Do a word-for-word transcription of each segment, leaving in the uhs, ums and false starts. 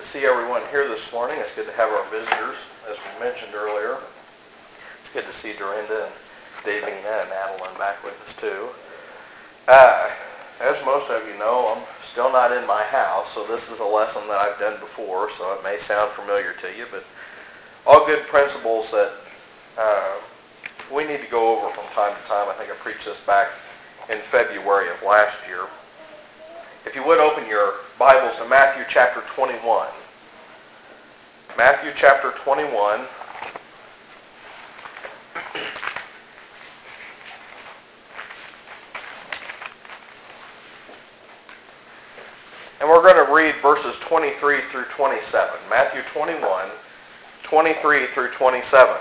see everyone here this morning. It's good to have our visitors, as we mentioned earlier. It's good to see Dorinda and Davina and Adeline back with us too. Uh, as most of you know, I'm still not in my house, so this is a lesson that I've done before, so it may sound familiar to you, but all good principles that uh, we need to go over from time to time. I think I preached this back in February of last year. If you would open your Bibles to Matthew chapter twenty-one. Matthew chapter twenty-one. And we're going to read verses twenty-three through twenty-seven. Matthew twenty-one, twenty-three through twenty-seven.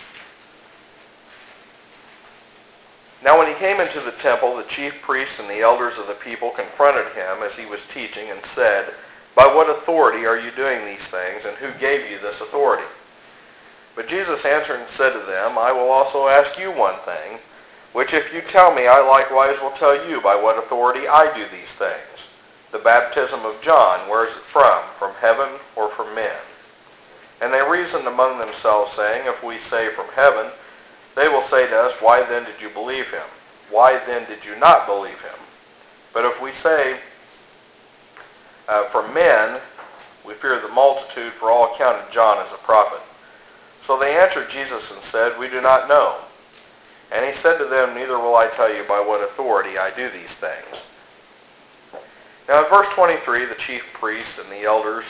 Now when he came into the temple, the chief priests and the elders of the people confronted him as he was teaching and said, "By what authority are you doing these things, and who gave you this authority?" But Jesus answered and said to them, "I will also ask you one thing, which if you tell me, I likewise will tell you by what authority I do these things. The baptism of John, where is it from? From heaven or from men?" And they reasoned among themselves, saying, "If we say from heaven, they will say to us, why then did you believe him? Why then did you not believe him? But if we say uh, from men, we fear the multitude, for all counted John as a prophet." So they answered Jesus and said, "We do not know." And he said to them, "Neither will I tell you by what authority I do these things." Now in verse twenty-three, the chief priests and the elders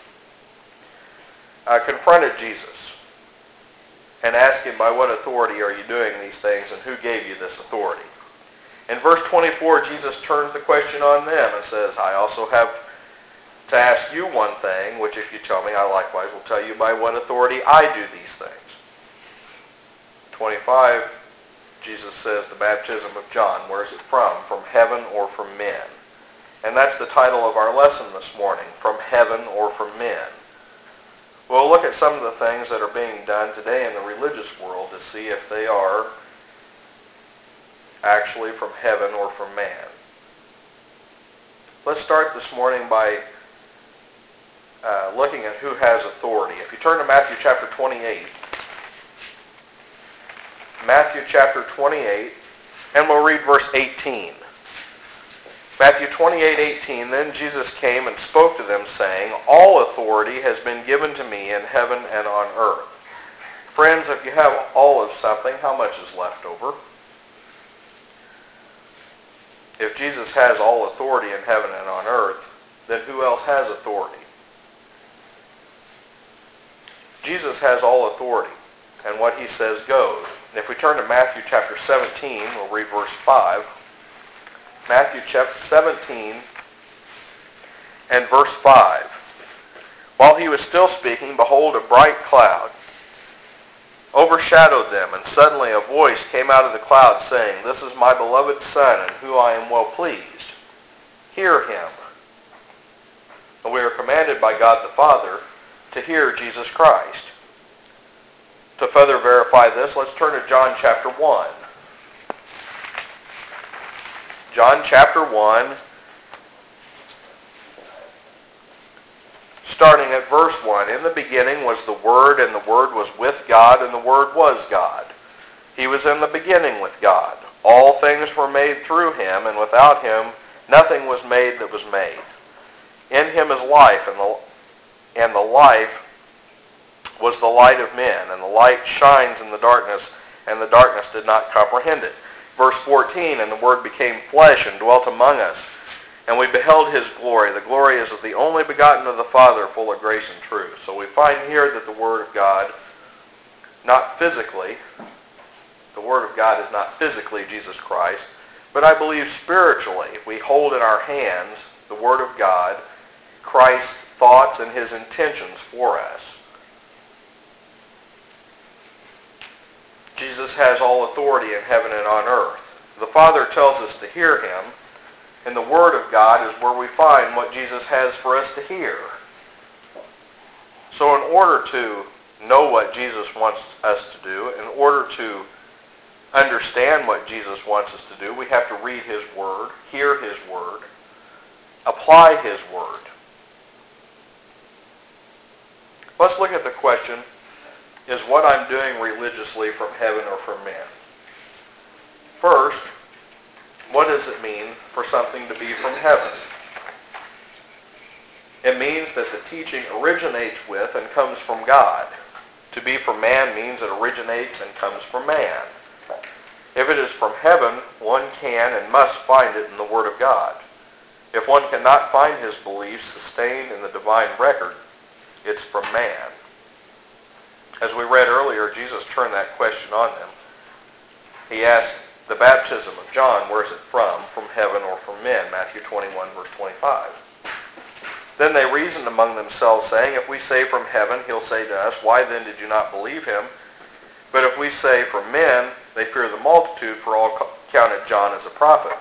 uh, confronted Jesus and asked him, "By what authority are you doing these things, and who gave you this authority?" In verse twenty-four, Jesus turns the question on them and says, "I also have to ask you one thing, which if you tell me, I likewise will tell you by what authority I do these things." twenty-five, Jesus says, "The baptism of John, where is it from? From heaven or from men?" And that's the title of our lesson this morning, From Heaven or From Men. We'll look at some of the things that are being done today in the religious world to see if they are actually from heaven or from man. Let's start this morning by uh, looking at who has authority. If you turn to Matthew chapter twenty-eight, Matthew chapter twenty-eight, and we'll read verse eighteen. Matthew twenty-eight, eighteen, "Then Jesus came and spoke to them, saying, All authority has been given to me in heaven and on earth." Friends, if you have all of something, how much is left over? If Jesus has all authority in heaven and on earth, then who else has authority? Jesus has all authority, and what he says goes. And if we turn to Matthew chapter seventeen, we'll read verse five. Matthew chapter seventeen and verse five. "While he was still speaking, behold, a bright cloud overshadowed them, and suddenly a voice came out of the cloud saying, This is my beloved Son, in whom I am well pleased. Hear him." And we are commanded by God the Father to hear Jesus Christ. To further verify this, let's turn to John chapter one. John chapter one, starting at verse one. "In the beginning was the Word, and the Word was with God, and the Word was God. He was in the beginning with God. All things were made through him, and without him nothing was made that was made. In him is life, and the, and the life was the light of men, and the light shines in the darkness, and the darkness did not comprehend it." Verse fourteen, "And the Word became flesh and dwelt among us, and we beheld his glory. The glory is of the only begotten of the Father, full of grace and truth." So we find here that the Word of God, not physically, the Word of God is not physically Jesus Christ, but I believe spiritually we hold in our hands the Word of God, Christ's thoughts and his intentions for us. Jesus has all authority in heaven and on earth. The Father tells us to hear him, and the Word of God is where we find what Jesus has for us to hear. So in order to know what Jesus wants us to do, in order to understand what Jesus wants us to do, we have to read his Word, hear his Word, apply his Word. Let's look at the question, is what I'm doing religiously from heaven or from men? First, what does it mean for something to be from heaven? It means that the teaching originates with and comes from God. To be from man means it originates and comes from man. If it is from heaven, one can and must find it in the Word of God. If one cannot find his beliefs sustained in the divine record, it's from man. As we read earlier, Jesus turned that question on them. He asked, the baptism of John, where is it from? From heaven or from men? Matthew twenty-one, verse twenty-five. Then they reasoned among themselves, saying, if we say from heaven, he'll say to us, why then did you not believe him? But if we say from men, they fear the multitude, for all counted John as a prophet.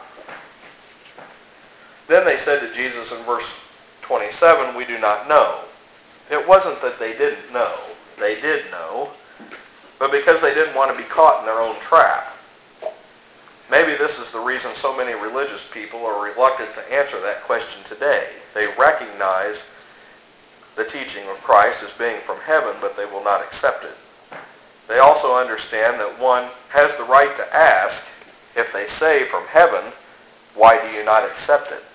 Then they said to Jesus in verse twenty-seven, we do not know. It wasn't that they didn't know. They did know, but because they didn't want to be caught in their own trap. Maybe this is the reason so many religious people are reluctant to answer that question today. They recognize the teaching of Christ as being from heaven, but they will not accept it. They also understand that one has the right to ask, if they say from heaven, why do you not accept it?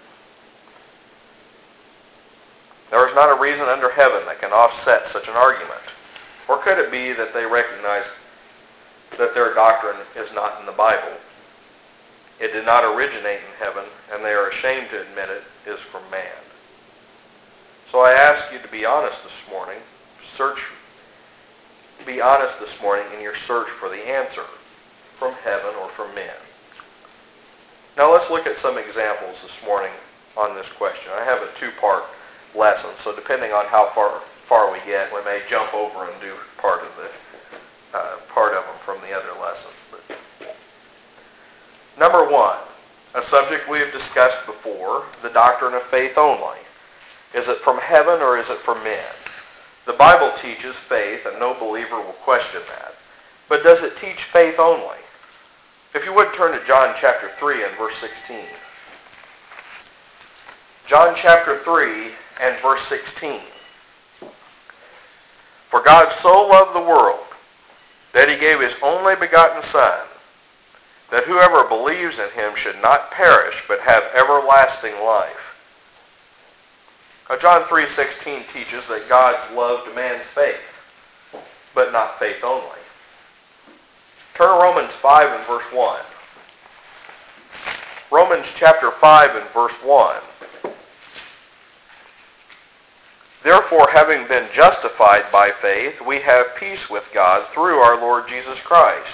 There is not a reason under heaven that can offset such an argument. Or could it be that they recognize that their doctrine is not in the Bible? It did not originate in heaven, and they are ashamed to admit it is from man. So I ask you to be honest this morning. Search, be honest this morning in your search for the answer, from heaven or from men. Now let's look at some examples this morning on this question. I have a two-part lesson, so depending on how far far we get, we may jump over and do part of the uh, part of them from the other lesson. But number one, a subject we have discussed before, the doctrine of faith only. Is it from heaven or is it from men? The Bible teaches faith, and no believer will question that. But does it teach faith only? If you would turn to John chapter three and verse sixteen. John chapter three and verse sixteen. For God so loved the world that he gave his only begotten Son, that whoever believes in him should not perish, but have everlasting life. Now, John three sixteen teaches that God's love demands faith, but not faith only. Turn to Romans five and verse one. Romans chapter five and verse one. Therefore, having been justified by faith, we have peace with God through our Lord Jesus Christ.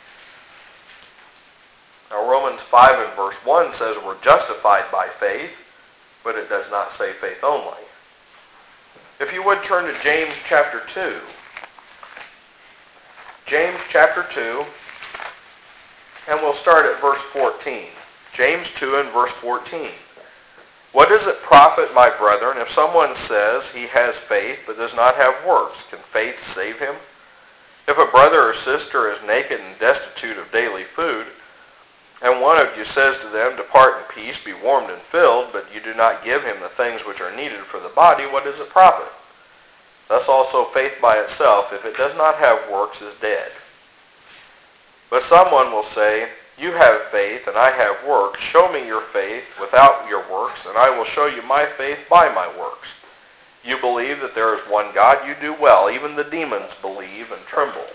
Now, Romans five and verse one says we're justified by faith, but it does not say faith only. If you would turn to James chapter two. James chapter two, and we'll start at verse fourteen. James two and verse fourteen. What does it profit, my brethren, if someone says he has faith but does not have works? Can faith save him? If a brother or sister is naked and destitute of daily food, and one of you says to them, depart in peace, be warmed and filled, but you do not give him the things which are needed for the body, what does it profit? Thus also faith by itself, if it does not have works, is dead. But someone will say, you have faith, and I have works. Show me your faith without your works, and I will show you my faith by my works. You believe that there is one God, you do well. Even the demons believe and tremble.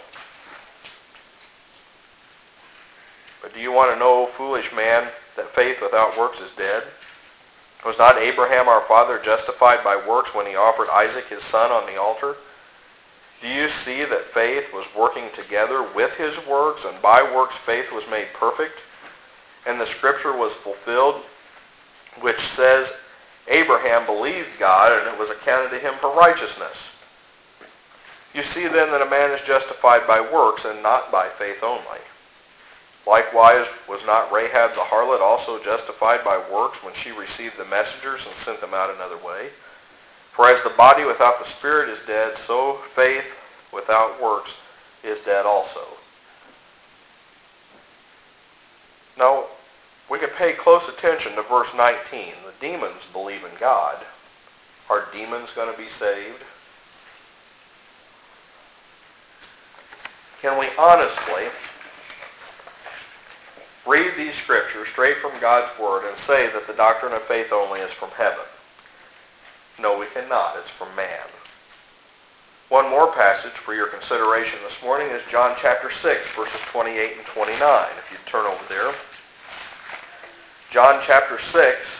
But do you want to know, foolish man, that faith without works is dead? Was not Abraham our father justified by works when he offered Isaac his son on the altar? Do you see that faith was working together with his works, and by works faith was made perfect? And the scripture was fulfilled, which says, Abraham believed God, and it was accounted to him for righteousness. You see then that a man is justified by works, and not by faith only. Likewise, was not Rahab the harlot also justified by works when she received the messengers and sent them out another way? For as the body without the spirit is dead, so faith without works is dead also. Now, we can pay close attention to verse nineteen. The demons believe in God. Are demons going to be saved? Can we honestly read these scriptures straight from God's Word and say that the doctrine of faith only is from heaven? No, we cannot. It's from man. One more passage for your consideration this morning is John chapter six, verses twenty-eight and twenty-nine. If you'd turn over there. John chapter six,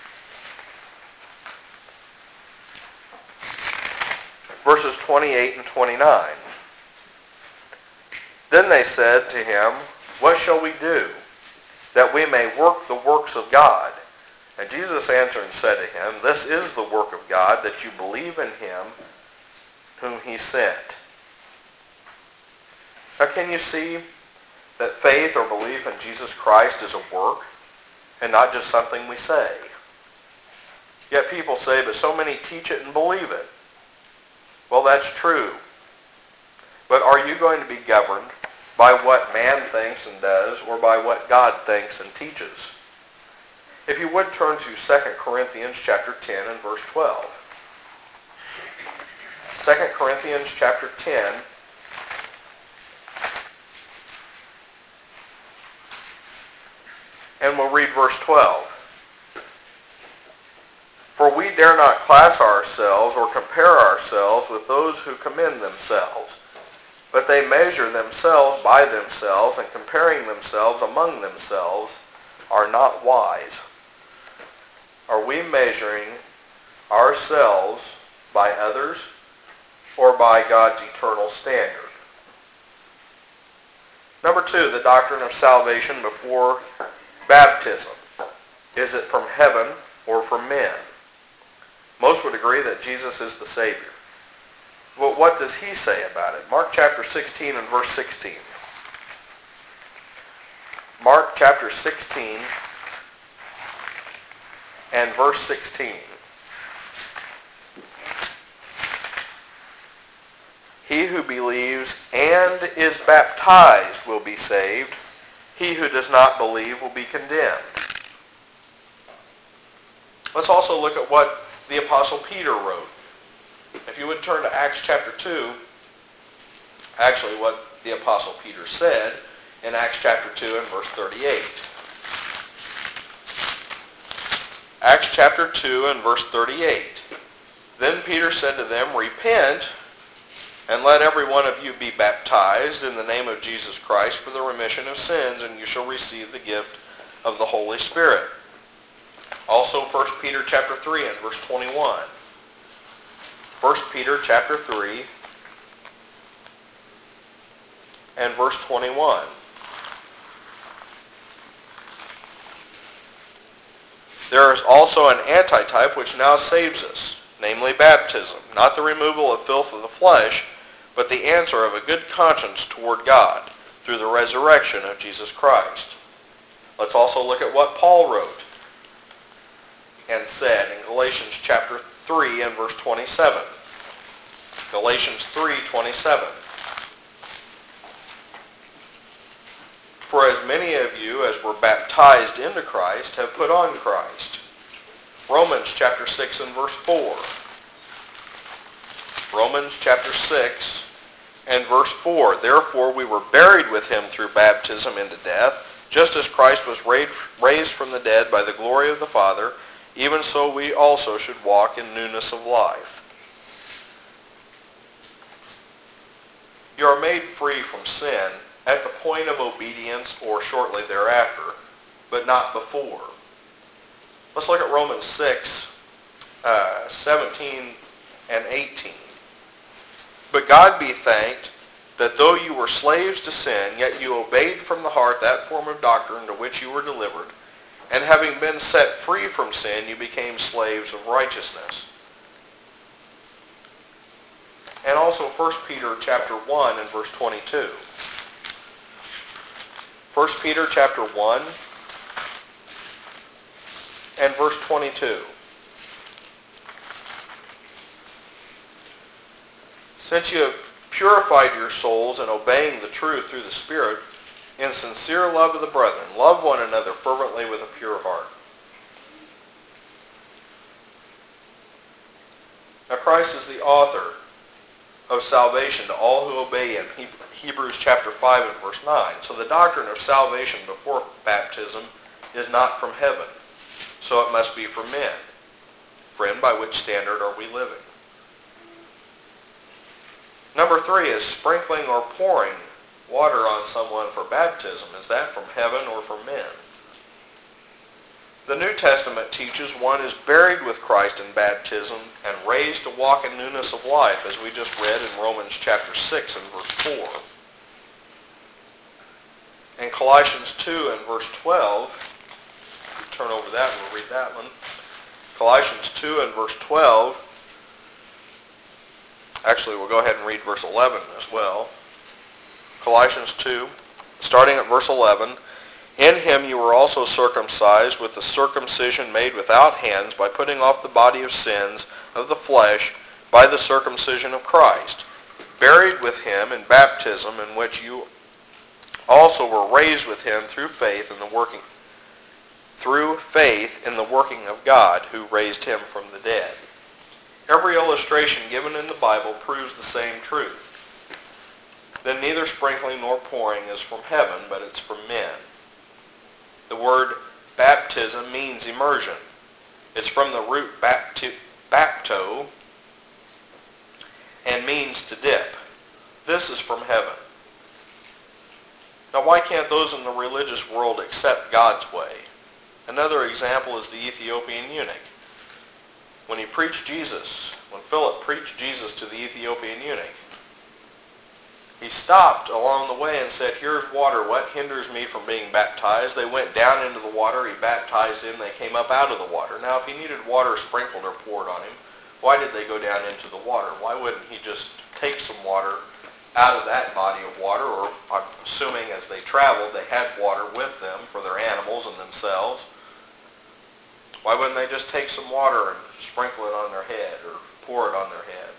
verses twenty-eight and twenty-nine. Then they said to him, "What shall we do, that we may work the works of God?" And Jesus answered and said to him, "This is the work of God, that you believe in him whom he sent." Now can you see that faith or belief in Jesus Christ is a work and not just something we say? Yet people say, but so many teach it and believe it. Well, that's true. But are you going to be governed by what man thinks and does, or by what God thinks and teaches? If you would turn to Second Corinthians chapter ten and verse twelve. Second Corinthians chapter ten, and we'll read verse twelve. "For we dare not class ourselves or compare ourselves with those who commend themselves, but they measure themselves by themselves, and comparing themselves among themselves are not wise." Are we measuring ourselves by others or by God's eternal standard? Number two, the doctrine of salvation before baptism. Is it from heaven or from men? Most would agree that Jesus is the Savior. But what does he say about it? Mark chapter sixteen and verse sixteen. Mark chapter sixteen and verse sixteen. "He who believes and is baptized will be saved. He who does not believe will be condemned." Let's also look at what the Apostle Peter wrote. If you would turn to Acts chapter two, actually what the Apostle Peter said in Acts chapter two and verse thirty-eight. Acts chapter two and verse thirty-eight. "Then Peter said to them, Repent, and let every one of you be baptized in the name of Jesus Christ for the remission of sins, and you shall receive the gift of the Holy Spirit." Also First Peter chapter three and verse twenty-one. First Peter chapter three and verse twenty-one. "There is also an antitype which now saves us, namely baptism, not the removal of filth of the flesh, but the answer of a good conscience toward God through the resurrection of Jesus Christ." Let's also look at what Paul wrote and said in Galatians chapter three and verse twenty-seven. Galatians three twenty-seven. "For as many of you as were baptized into Christ have put on Christ." Romans chapter six and verse four. Romans chapter six and verse four. "Therefore we were buried with him through baptism into death, just as Christ was raised from the dead by the glory of the Father, even so we also should walk in newness of life." You are made free from sin at the point of obedience or shortly thereafter, but not before. Let's look at Romans six, uh, seventeen and eighteen. "But God be thanked that though you were slaves to sin, yet you obeyed from the heart that form of doctrine to which you were delivered, and having been set free from sin, you became slaves of righteousness." And also First Peter chapter one and verse twenty-two. First Peter chapter one and verse twenty-two. "Since you have purified your souls in obeying the truth through the Spirit, in sincere love of the brethren, love one another fervently with a pure heart." Now Christ is the author of salvation to all who obey him. Hebrews chapter five and verse nine. So the doctrine of salvation before baptism is not from heaven. So it must be from men. Friend, by which standard are we living? Number three is sprinkling or pouring water on someone for baptism. Is that from heaven or from men? The New Testament teaches one is buried with Christ in baptism and raised to walk in newness of life, as we just read in Romans chapter six and verse four. In Colossians two and verse twelve, if you turn over that, we'll read that one. Colossians two and verse twelve, actually we'll go ahead and read verse eleven as well. Colossians two, starting at verse eleven, in him you were also circumcised with the circumcision made without hands, by putting off the body of sins of the flesh by the circumcision of Christ, buried with him in baptism, in which you also were raised with him through faith in the working through faith in the working of God, who raised him from the dead. Every illustration given in the Bible proves the same truth. Then neither sprinkling nor pouring is from heaven, but it's from men. The word baptism means immersion. It's from the root bapti- bapto and means to dip. This is from heaven. Now, why can't those in the religious world accept God's way? Another example is the Ethiopian eunuch. When he preached Jesus, when Philip preached Jesus to the Ethiopian eunuch, he stopped along the way and said, here's water. What hinders me from being baptized? They went down into the water. He baptized him. They came up out of the water. Now, if he needed water sprinkled or poured on him, why did they go down into the water? Why wouldn't he just take some water out of that body of water? Or I'm assuming as they traveled, they had water with them for their animals and themselves. Why wouldn't they just take some water and sprinkle it on their head or pour it on their head?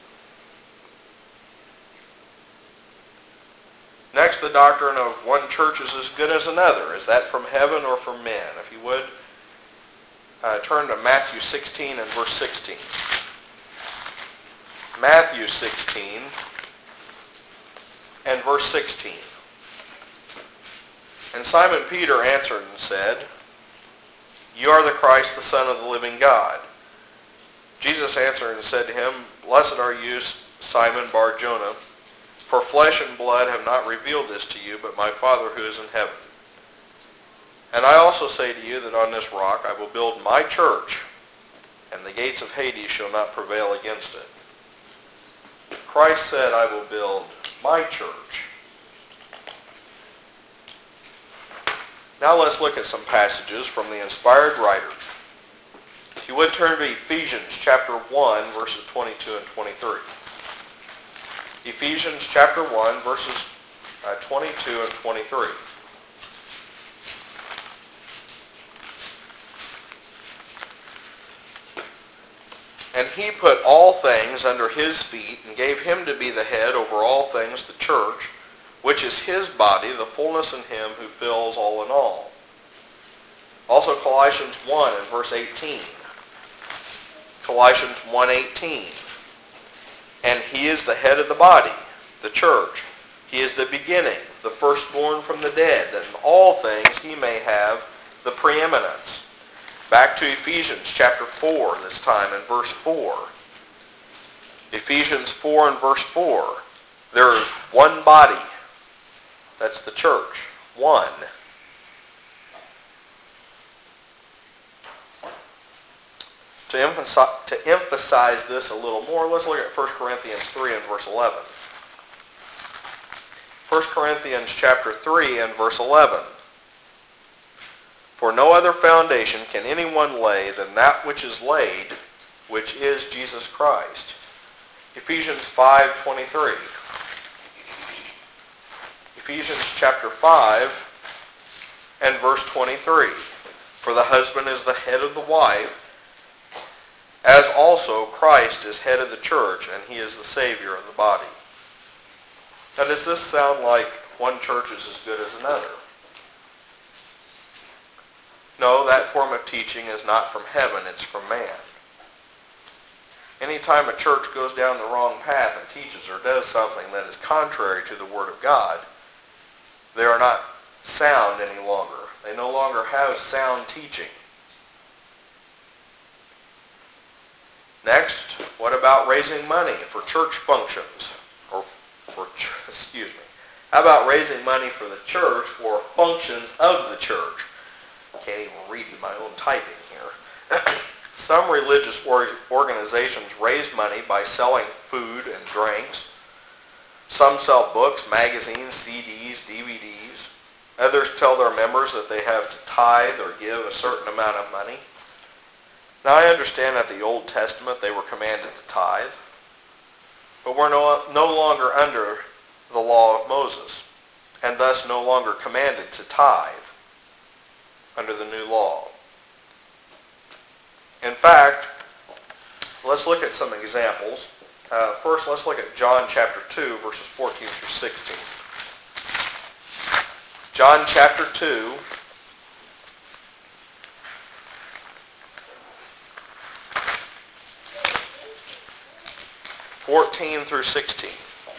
Next, the doctrine of one church is as good as another. Is that from heaven or from men? If you would, uh, turn to Matthew sixteen and verse sixteen. Matthew sixteen and verse sixteen. And Simon Peter answered and said, you are the Christ, the Son of the living God. Jesus answered and said to him, blessed are you, Simon Bar-Jonah, for flesh and blood have not revealed this to you, but my Father who is in heaven. And I also say to you that on this rock I will build my church, and the gates of Hades shall not prevail against it. Christ said, I will build my church. Now let's look at some passages from the inspired writers. If you would turn to Ephesians chapter one, verses twenty-two and twenty-three. Ephesians chapter one, verses uh, twenty-two and twenty-three. And he put all things under his feet, and gave him to be the head over all things, the church, which is his body, the fullness in him who fills all in all. Also Colossians one and verse eighteen. Colossians one eighteen. And he is the head of the body, the church. He is the beginning, the firstborn from the dead, that in all things he may have the preeminence. Back to Ephesians chapter four this time in verse four. Ephesians four and verse four. There is one body. That's the church. One. To emphasize, to emphasize this a little more, let's look at First Corinthians three and verse eleven. First Corinthians chapter three and verse eleven. For no other foundation can anyone lay than that which is laid, which is Jesus Christ. Ephesians five twenty-three. Ephesians chapter five and verse twenty-three. For the husband is the head of the wife, as also Christ is head of the church, and he is the Savior of the body. Now, does this sound like one church is as good as another? No, that form of teaching is not from heaven, it's from man. Anytime a church goes down the wrong path and teaches or does something that is contrary to the Word of God, they are not sound any longer. They no longer have sound teaching. Next, what about raising money for church functions? Or for, excuse me. How about raising money for the church for functions of the church? I can't even read my own typing here. Some religious organizations raise money by selling food and drinks. Some sell books, magazines, C Ds, D V Ds. Others tell their members that they have to tithe or give a certain amount of money. Now I understand that in the Old Testament they were commanded to tithe, but we're no, no longer under the law of Moses, and thus no longer commanded to tithe under the new law. In fact, let's look at some examples. Uh, first, let's look at John chapter two, verses fourteen through sixteen. John chapter two, fourteen through sixteen.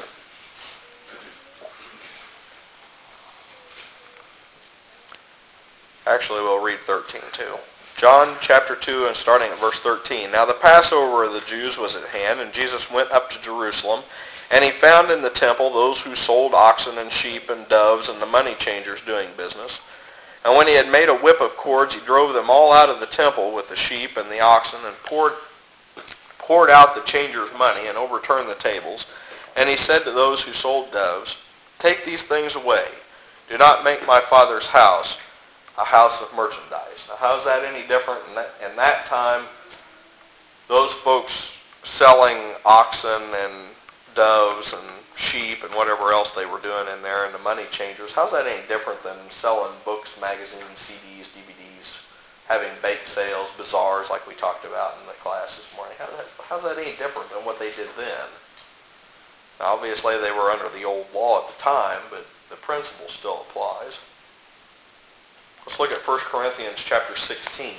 Actually, we'll read thirteen too. John chapter two and starting at verse thirteen. Now the Passover of the Jews was at hand, and Jesus went up to Jerusalem, and he found in the temple those who sold oxen and sheep and doves and the money changers doing business. And when he had made a whip of cords, he drove them all out of the temple with the sheep and the oxen, and poured, poured out the changers' money, and overturned the tables. And he said to those who sold doves, "Take these things away. Do not make my Father's house a house of merchandise." Now, how's that any different? In that, in that time, those folks selling oxen and doves and sheep and whatever else they were doing in there, and the money changers, how's that any different than selling books, magazines, C Ds, D V Ds, having bake sales, bazaars like we talked about in the class this morning? How that, how's that any different than what they did then? Now, obviously, they were under the old law at the time, but the principle still applies. Let's look at First Corinthians chapter sixteen.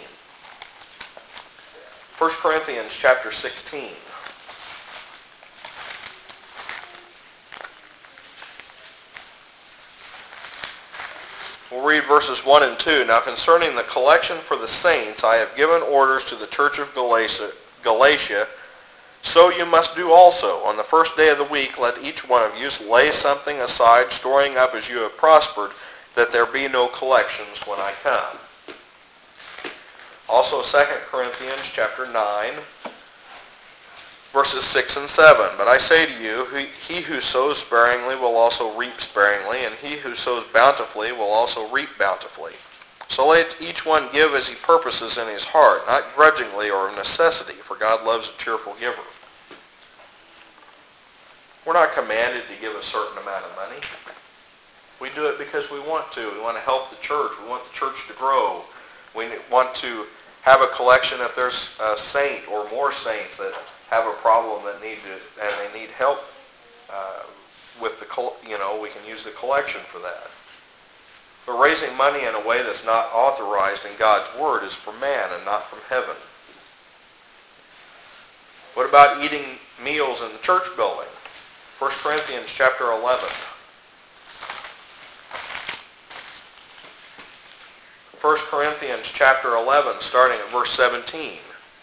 First Corinthians chapter sixteen. We'll read verses one and two. Now concerning the collection for the saints, I have given orders to the church of Galatia, Galatia, so you must do also. On the first day of the week, let each one of you lay something aside, storing up as you have prospered, that there be no collections when I come. Also Second Corinthians chapter nine, verses six and seven. But I say to you, he who sows sparingly will also reap sparingly, and he who sows bountifully will also reap bountifully. So let each one give as he purposes in his heart, not grudgingly or of necessity, for God loves a cheerful giver. We're not commanded to give a certain amount of money. We do it because we want to. We want to help the church. We want the church to grow. We want to have a collection if there's a saint or more saints that have a problem that need to, and they need help uh, with the, you know, we can use the collection for that. But raising money in a way that's not authorized in God's Word is for man and not from heaven. What about eating meals in the church building? First Corinthians chapter eleven. First Corinthians chapter eleven, starting at verse seventeen.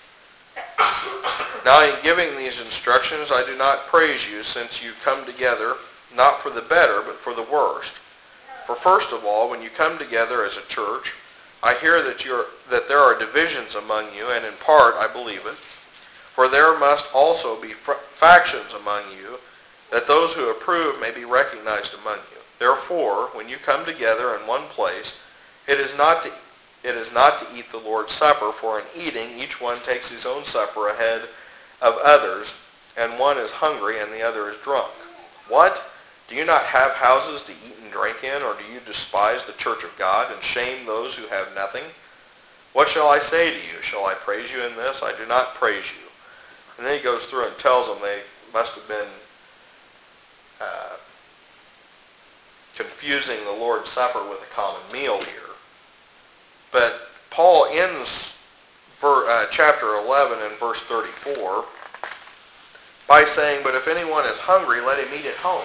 Now in giving these instructions, I do not praise you, since you come together, not for the better, but for the worst. For first of all, when you come together as a church, I hear that, you're, that there are divisions among you, and in part I believe it. For there must also be factions among you, that those who approve may be recognized among you. Therefore, when you come together in one place, It is not to it is not to eat the Lord's Supper, for in eating each one takes his own supper ahead of others, and one is hungry and the other is drunk. What? Do you not have houses to eat and drink in, or do you despise the church of God and shame those who have nothing? What shall I say to you? Shall I praise you in this? I do not praise you. And then he goes through and tells them they must have been uh, confusing the Lord's Supper with a common meal here. But Paul ends for, uh, chapter eleven in verse thirty-four. by saying, "But if anyone is hungry, let him eat at home,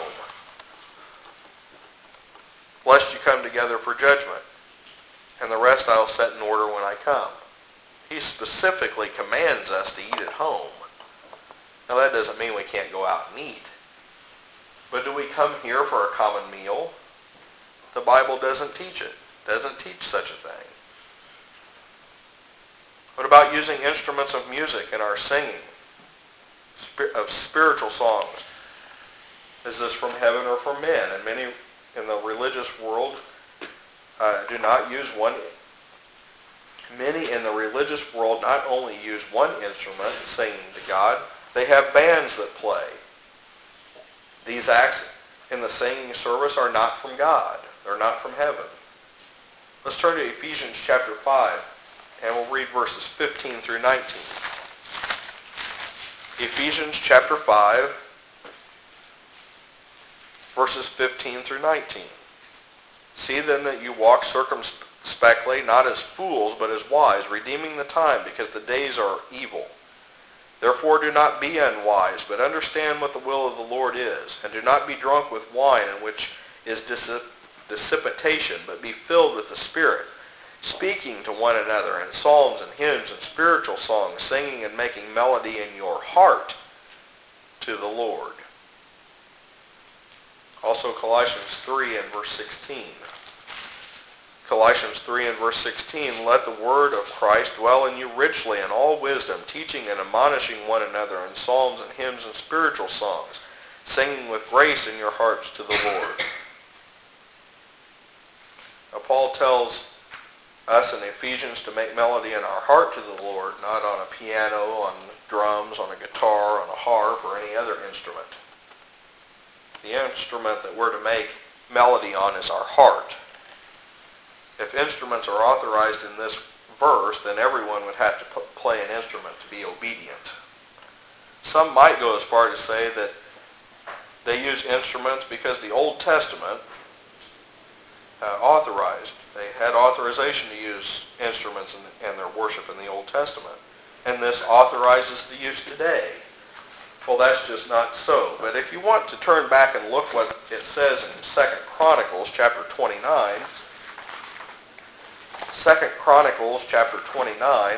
lest you come together for judgment, and the rest I will set in order when I come." He specifically commands us to eat at home. Now that doesn't mean we can't go out and eat. But do we come here for a common meal? The Bible doesn't teach it. Doesn't teach such a thing. What about using instruments of music in our singing, of spiritual songs? Is this from heaven or from men? And many in the religious world uh, do not use one. Many in the religious world not only use one instrument in singing to God, they have bands that play. These acts in the singing service are not from God. They're not from heaven. Let's turn to Ephesians chapter five, and we'll read verses fifteen through nineteen. Ephesians chapter five, verses fifteen through nineteen. "See then that you walk circumspectly, not as fools, but as wise, redeeming the time, because the days are evil. Therefore do not be unwise, but understand what the will of the Lord is. And do not be drunk with wine, in which is dissipation, but be filled with the Spirit, speaking to one another in psalms and hymns and spiritual songs, singing and making melody in your heart to the Lord." Also Colossians three and verse sixteen. Colossians three and verse sixteen, "Let the word of Christ dwell in you richly in all wisdom, teaching and admonishing one another in psalms and hymns and spiritual songs, singing with grace in your hearts to the Lord." Now Paul tells us in Ephesians to make melody in our heart to the Lord, not on a piano, on drums, on a guitar, on a harp, or any other instrument. The instrument that we're to make melody on is our heart. If instruments are authorized in this verse, then everyone would have to play an instrument to be obedient. Some might go as far to say that they use instruments because the Old Testament uh, authorized. They had authorization to use instruments in, in their worship in the Old Testament. And this authorizes the use today. Well, that's just not so. But if you want to turn back and look what it says in Second Chronicles chapter twenty-nine, Second Chronicles chapter twenty-nine,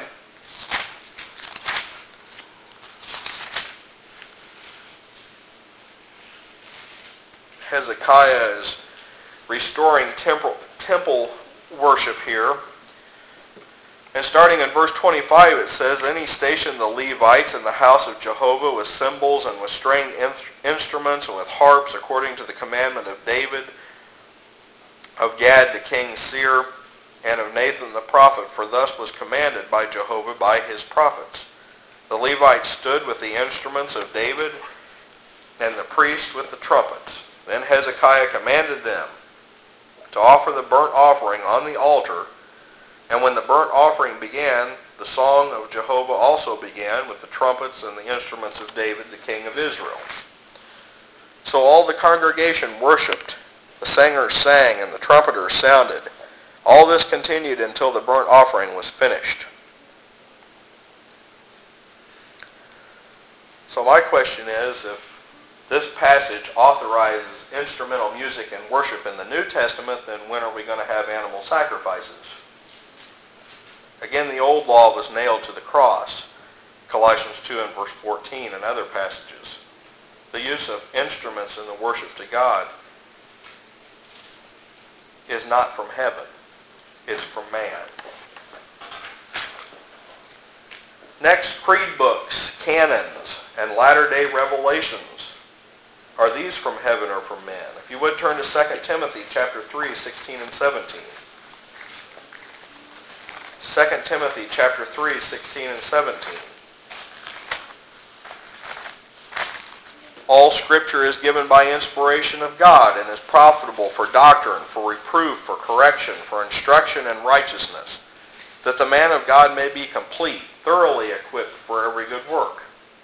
Hezekiah is restoring temple, temple worship here. And starting in verse twenty-five, it says, "Then he stationed the Levites in the house of Jehovah with cymbals and with stringed in- instruments and with harps, according to the commandment of David, of Gad the king's seer, and of Nathan the prophet, for thus was commanded by Jehovah by his prophets. The Levites stood with the instruments of David, and the priests with the trumpets. Then Hezekiah commanded them to offer the burnt offering on the altar, and when the burnt offering began, the song of Jehovah also began with the trumpets and the instruments of David, the king of Israel. So all the congregation worshipped, the singers sang, and the trumpeters sounded. All this continued until the burnt offering was finished." So my question is, if this passage authorizes instrumental music and worship in the New Testament, then when are we going to have animal sacrifices? Again, the old law was nailed to the cross, Colossians two and verse fourteen and other passages. The use of instruments in the worship to God is not from heaven. It's from man. Next, creed books, canons, and latter-day revelations. Are these from heaven or from man? If you would turn to Second Timothy chapter three, sixteen and seventeen. Second Timothy chapter three, sixteen and seventeen. "All Scripture is given by inspiration of God and is profitable for doctrine, for reproof, for correction, for instruction in righteousness, that the man of God may be complete, thoroughly equipped for every good work."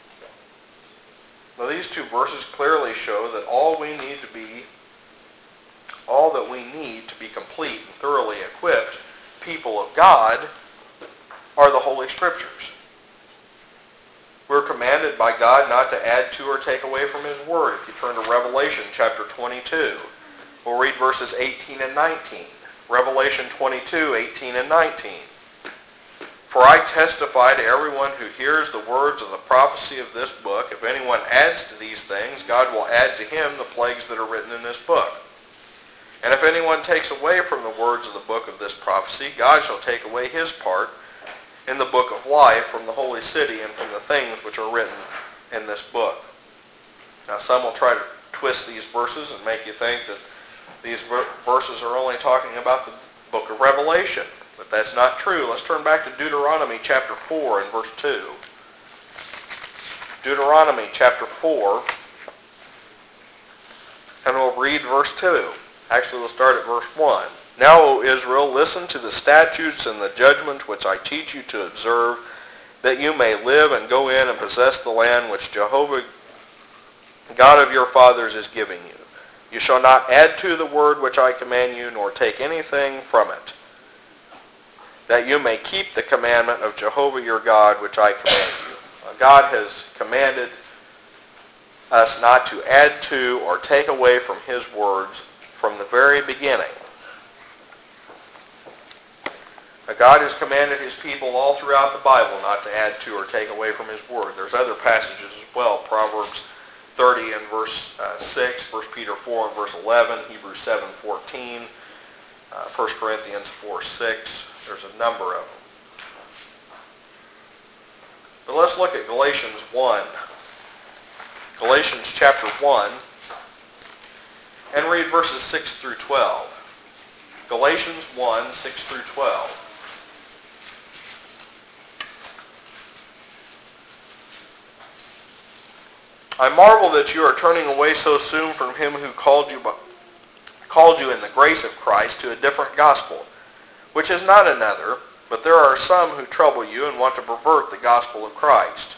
Now these two verses clearly show that all we need to be, all that we need to be complete and thoroughly equipped people of God are the Holy Scriptures. We're commanded by God not to add to or take away from his word. If you turn to Revelation chapter twenty-two, we'll read verses eighteen and nineteen. Revelation twenty-two, eighteen and nineteen. For I testify to everyone who hears the words of the prophecy of this book, if anyone adds to these things, God will add to him the plagues that are written in this book. And if anyone takes away from the words of the book of this prophecy, God shall take away his part in the book of life from the holy city and from the things which are written in this book. Now some will try to twist these verses and make you think that these verses are only talking about the book of Revelation. But that's not true. Let's turn back to Deuteronomy chapter four and verse two. Deuteronomy chapter four, and we'll read verse two. Actually, we'll start at verse one. Now, O Israel, listen to the statutes and the judgments which I teach you to observe, that you may live and go in and possess the land which Jehovah, God of your fathers, is giving you. You shall not add to the word which I command you, nor take anything from it, that you may keep the commandment of Jehovah your God, which I command you. God has commanded us not to add to or take away from his words from the very beginning. God has commanded his people all throughout the Bible not to add to or take away from his word. There's other passages as well. Proverbs thirty and verse uh, six, First Peter four and verse eleven, Hebrews seven fourteen, uh, First Corinthians four six. There's a number of them. But let's look at Galatians one. Galatians chapter one, and read verses six through twelve. Galatians one, six through twelve. I marvel that you are turning away so soon from him who called you, called you in the grace of Christ to a different gospel, which is not another, but there are some who trouble you and want to pervert the gospel of Christ.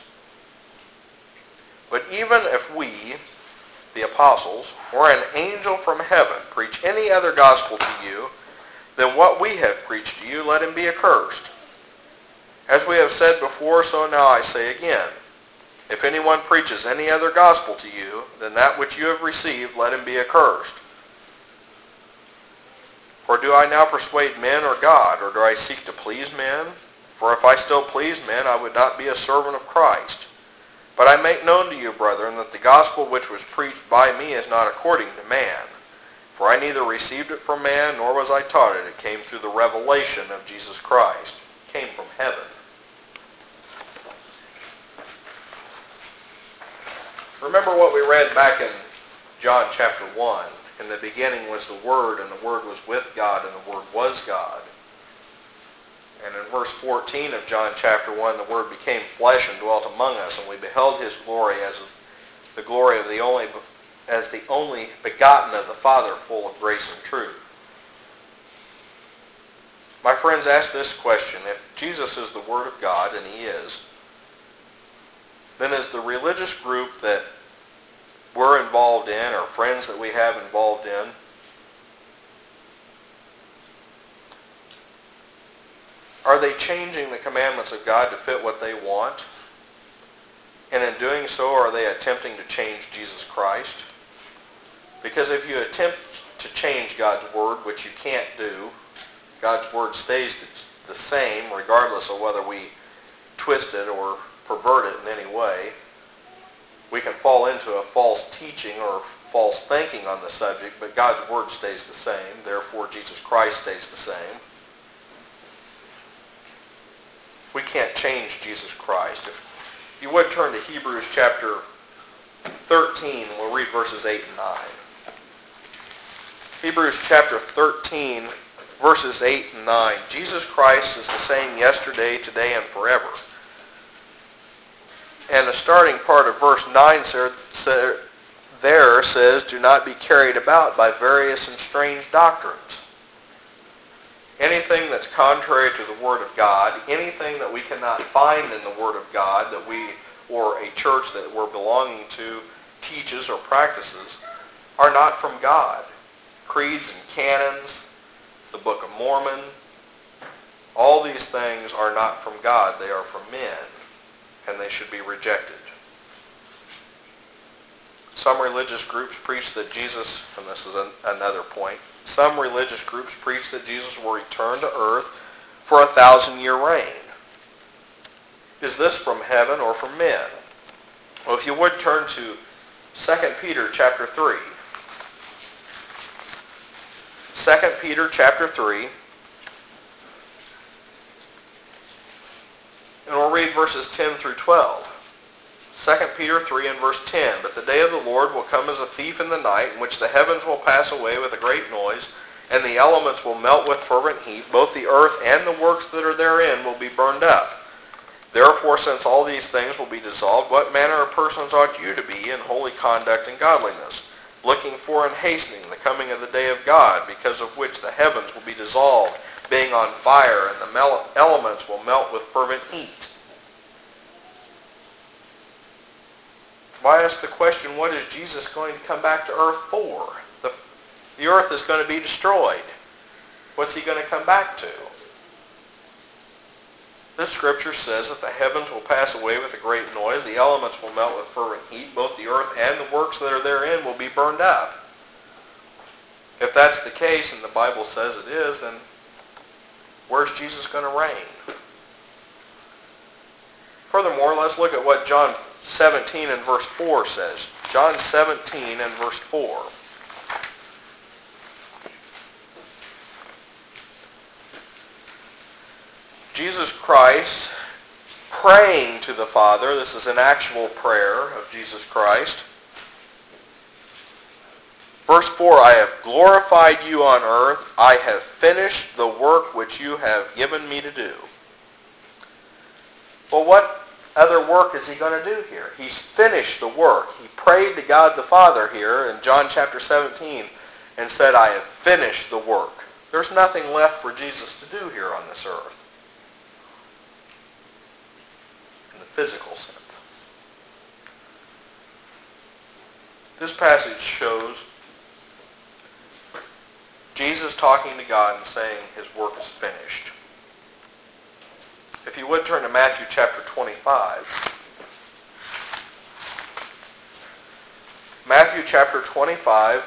But even if we, the apostles, or an angel from heaven, preach any other gospel to you than what we have preached to you, let him be accursed. As we have said before, so now I say again. If anyone preaches any other gospel to you than that which you have received, let him be accursed. For do I now persuade men or God, or do I seek to please men? For if I still pleased men, I would not be a servant of Christ. But I make known to you, brethren, that the gospel which was preached by me is not according to man. For I neither received it from man, nor was I taught it. It came through the revelation of Jesus Christ. It came from heaven. Remember what we read back in John chapter one. In the beginning was the Word, and the Word was with God, and the Word was God. And in verse fourteen of John chapter one, the Word became flesh and dwelt among us, and we beheld his glory as the glory of the only, as the only begotten of the Father, full of grace and truth. My friends, ask this question. If Jesus is the Word of God, and he is, then is the religious group that we're involved in, or friends that we have involved in, are they changing the commandments of God to fit what they want? And in doing so, are they attempting to change Jesus Christ? Because if you attempt to change God's Word, which you can't do, God's Word stays the same regardless of whether we twist it or pervert it in any way. We can fall into a false teaching or false thinking on the subject, but God's Word stays the same. Therefore, Jesus Christ stays the same. We can't change Jesus Christ. If you would turn to Hebrews chapter thirteen, we'll read verses eight and nine. Hebrews chapter thirteen, verses eight and nine. Jesus Christ is the same yesterday, today, and forever. And the starting part of verse nine there says, do not be carried about by various and strange doctrines. Anything that's contrary to the Word of God, anything that we cannot find in the Word of God that we, or a church that we're belonging to, teaches or practices, are not from God. Creeds and canons, the Book of Mormon, all these things are not from God. They are from men. and they should be rejected. Some religious groups preach that Jesus, and this is an, another point, some religious groups preach that Jesus will return to earth for a thousand-year reign. Is this from heaven or from men? Well, if you would turn to Second Peter chapter three. Second Peter chapter three. And we'll read verses ten through twelve. Second Peter three and verse ten. But the day of the Lord will come as a thief in the night, in which the heavens will pass away with a great noise, and the elements will melt with fervent heat. Both the earth and the works that are therein will be burned up. Therefore, since all these things will be dissolved, what manner of persons ought you to be in holy conduct and godliness, looking for and hastening the coming of the day of God, because of which the heavens will be dissolved, being on fire, and the mel- elements will melt with fervent heat? Well, I ask the question, what is Jesus going to come back to earth for? The, the earth is going to be destroyed. What's he going to come back to? This scripture says that the heavens will pass away with a great noise, the elements will melt with fervent heat, both the earth and the works that are therein will be burned up. If that's the case, and the Bible says it is, then where's Jesus going to reign? Furthermore, let's look at what John seventeen and verse four says. John seventeen and verse four. Jesus Christ praying to the Father. This is an actual prayer of Jesus Christ. Verse four, I have glorified you on earth. I have finished the work which you have given me to do. Well, what other work is he going to do here? He's finished the work. He prayed to God the Father here in John chapter seventeen and said, I have finished the work. There's nothing left for Jesus to do here on this earth. Physical sense. This passage shows Jesus talking to God and saying his work is finished. If you would turn to Matthew chapter twenty-five. Matthew chapter twenty-five.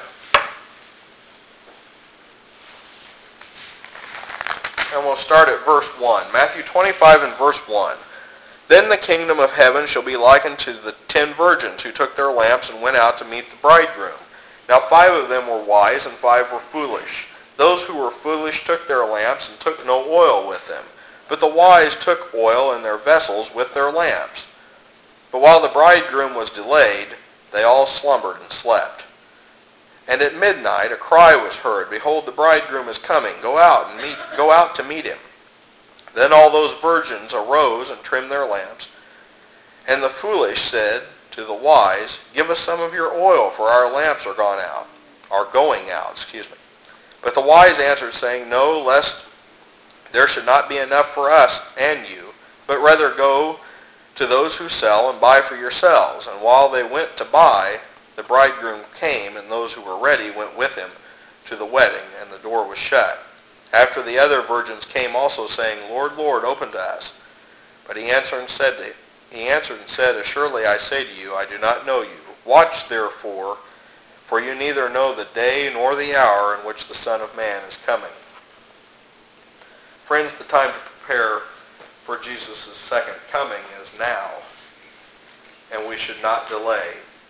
And we'll start at verse one. Matthew twenty-five and verse one. Then the kingdom of heaven shall be likened to the ten virgins who took their lamps and went out to meet the bridegroom. Now five of them were wise and five were foolish. Those who were foolish took their lamps and took no oil with them. But the wise took oil in their vessels with their lamps. But while the bridegroom was delayed, they all slumbered and slept. And at midnight a cry was heard, Behold, the bridegroom is coming. Go out and meet, go out to meet him. Then all those virgins arose and trimmed their lamps. And the foolish said to the wise, Give us some of your oil, for our lamps are gone out, are going out, excuse me. But the wise answered, saying, No, lest there should not be enough for us and you, but rather go to those who sell and buy for yourselves. And while they went to buy, the bridegroom came, and those who were ready went with him to the wedding, and the door was shut. After the other virgins came also, saying, Lord, Lord, open to us. But he answered and said, to, he answered and said, Assuredly I say to you, I do not know you. Watch therefore, for you neither know the day nor the hour in which the Son of Man is coming. Friends, the time to prepare for Jesus' second coming is now, and we should not delay.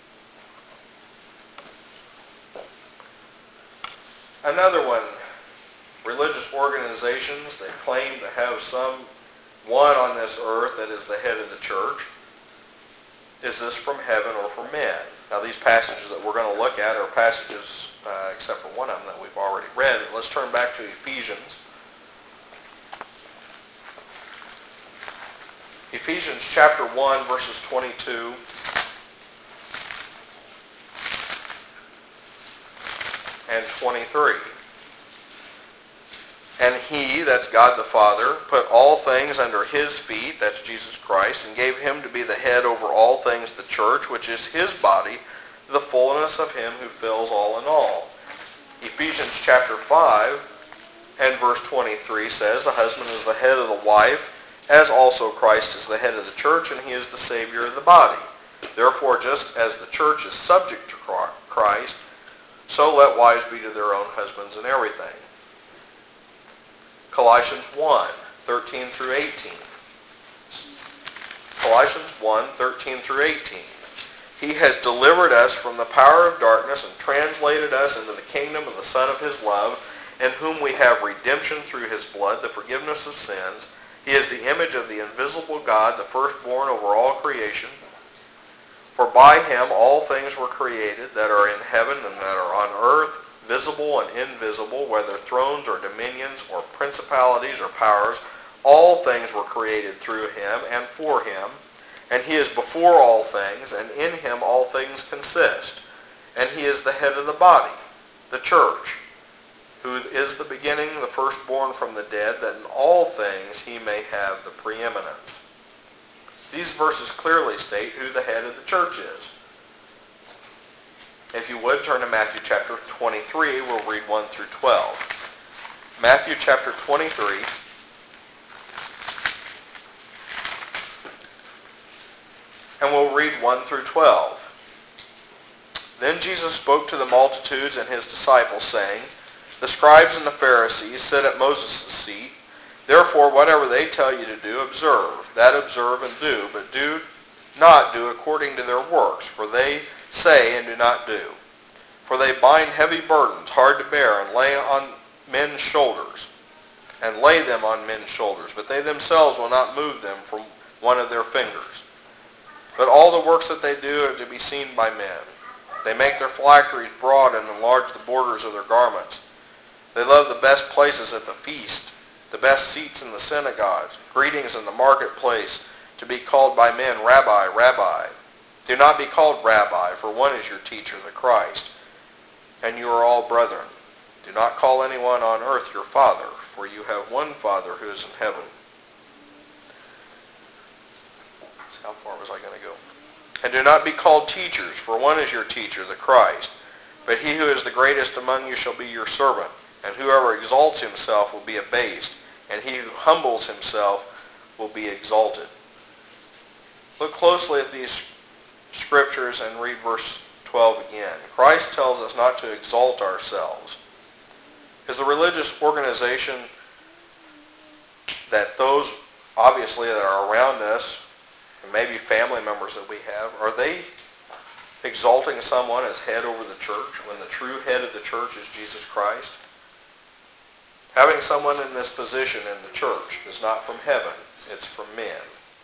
Another one. Religious organizations, they claim to have someone on this earth that is the head of the church. Is this from heaven or from men? Now these passages that we're going to look at are passages, uh, except for one of them that we've already read. Let's turn back to Ephesians. Ephesians chapter one, verses twenty-two. And twenty-three. And he, that's God the Father, put all things under his feet, that's Jesus Christ, and gave him to be the head over all things, the church, which is his body, the fullness of him who fills all in all. Ephesians chapter five and verse twenty-three says, The husband is the head of the wife, as also Christ is the head of the church, and he is the Savior of the body. Therefore, just as the church is subject to Christ, so let wives be to their own husbands in everything. Colossians one, thirteen through eighteen. Colossians one, thirteen through eighteen. He has delivered us from the power of darkness and translated us into the kingdom of the Son of his love, in whom we have redemption through his blood, the forgiveness of sins. He is the image of the invisible God, the firstborn over all creation. For by him all things were created that are in heaven and that are on earth, visible and invisible, whether thrones or dominions or principalities or powers. All things were created through him and for him. And he is before all things, and in him all things consist. And he is the head of the body, the church, who is the beginning, the firstborn from the dead, that in all things he may have the preeminence. These verses clearly state who the head of the church is. If you would, turn to Matthew chapter twenty-three. We'll read one through twelve. Matthew chapter twenty-three. And we'll read one through twelve. Then Jesus spoke to the multitudes and his disciples, saying, The scribes and the Pharisees sit at Moses' seat. Therefore, whatever they tell you to do, observe. That observe and do, but do not do according to their works, for they say and do not do. For they bind heavy burdens, hard to bear, and lay on men's shoulders, and lay them on men's shoulders, but they themselves will not move them from one of their fingers. But all the works that they do are to be seen by men. They make their phylacteries broad and enlarge the borders of their garments. They love the best places at the feast, the best seats in the synagogues, greetings in the marketplace, to be called by men, Rabbi, Rabbi. Do not be called Rabbi, for one is your teacher, the Christ, and you are all brethren. Do not call anyone on earth your father, for you have one Father who is in heaven. How far was I going to go? And do not be called teachers, for one is your teacher, the Christ. But he who is the greatest among you shall be your servant. And whoever exalts himself will be abased, and he who humbles himself will be exalted. Look closely at these scriptures and read verse twelve again. Christ tells us not to exalt ourselves. Is the religious organization that those, obviously, that are around us, and maybe family members that we have, are they exalting someone as head over the church when the true head of the church is Jesus Christ? Having someone in this position in the church is not from heaven, it's from men.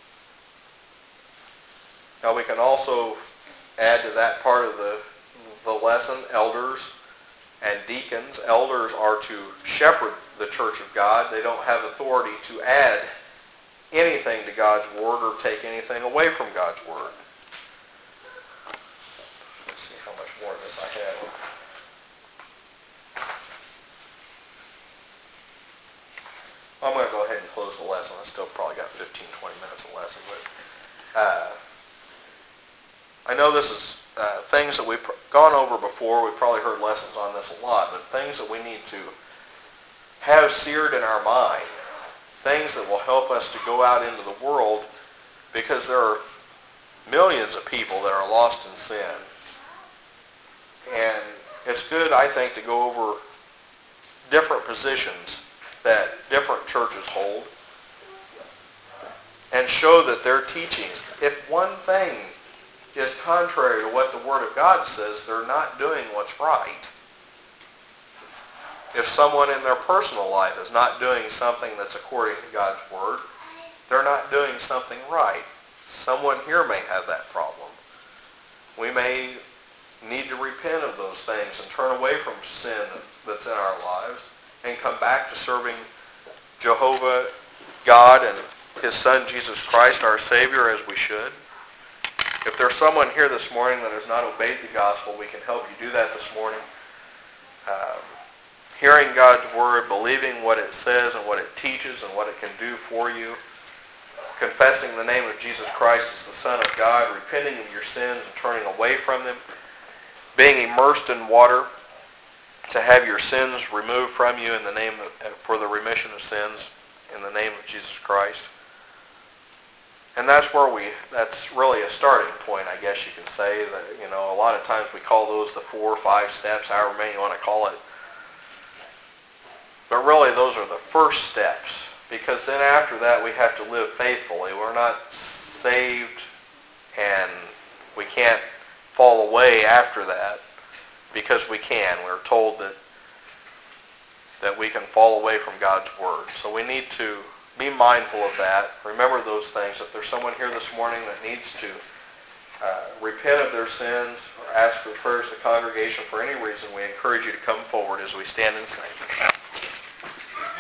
Now we can also add to that part of the, the lesson, elders and deacons. Elders are to shepherd the church of God. They don't have authority to add anything to God's word or take anything away from God's word. Let's see how much more of this I have. I'm going to go ahead and close the lesson. I still probably got fifteen, twenty minutes of lesson. But uh, I know this is uh, things that we've gone over before. We've probably heard lessons on this a lot, but things that we need to have seared in our mind. Things that will help us to go out into the world, because there are millions of people that are lost in sin. And it's good, I think, to go over different positions that different churches hold and show that their teachings, if one thing is contrary to what the Word of God says, they're not doing what's right. If someone in their personal life is not doing something that's according to God's Word, they're not doing something right. Someone here may have that problem. We may need to repent of those things and turn away from sin that's in our lives and come back to serving Jehovah, God, and his Son, Jesus Christ, our Savior, as we should. If there's someone here this morning that has not obeyed the gospel, we can help you do that this morning. Um, hearing God's Word, believing what it says and what it teaches and what it can do for you, confessing the name of Jesus Christ as the Son of God, repenting of your sins and turning away from them, being immersed in water to have your sins removed from you in the name of, for the remission of sins in the name of Jesus Christ. And that's where we, that's really a starting point, I guess you can say. That, you know, a lot of times we call those the four or five steps, however many you want to call it. But really those are the first steps, because then after that we have to live faithfully. We're not saved and we can't fall away after that, because we can. We're told that that we can fall away from God's Word. So we need to be mindful of that. Remember those things. If there's someone here this morning that needs to uh, repent of their sins or ask for prayers of the congregation for any reason, we encourage you to come forward as we stand and sing.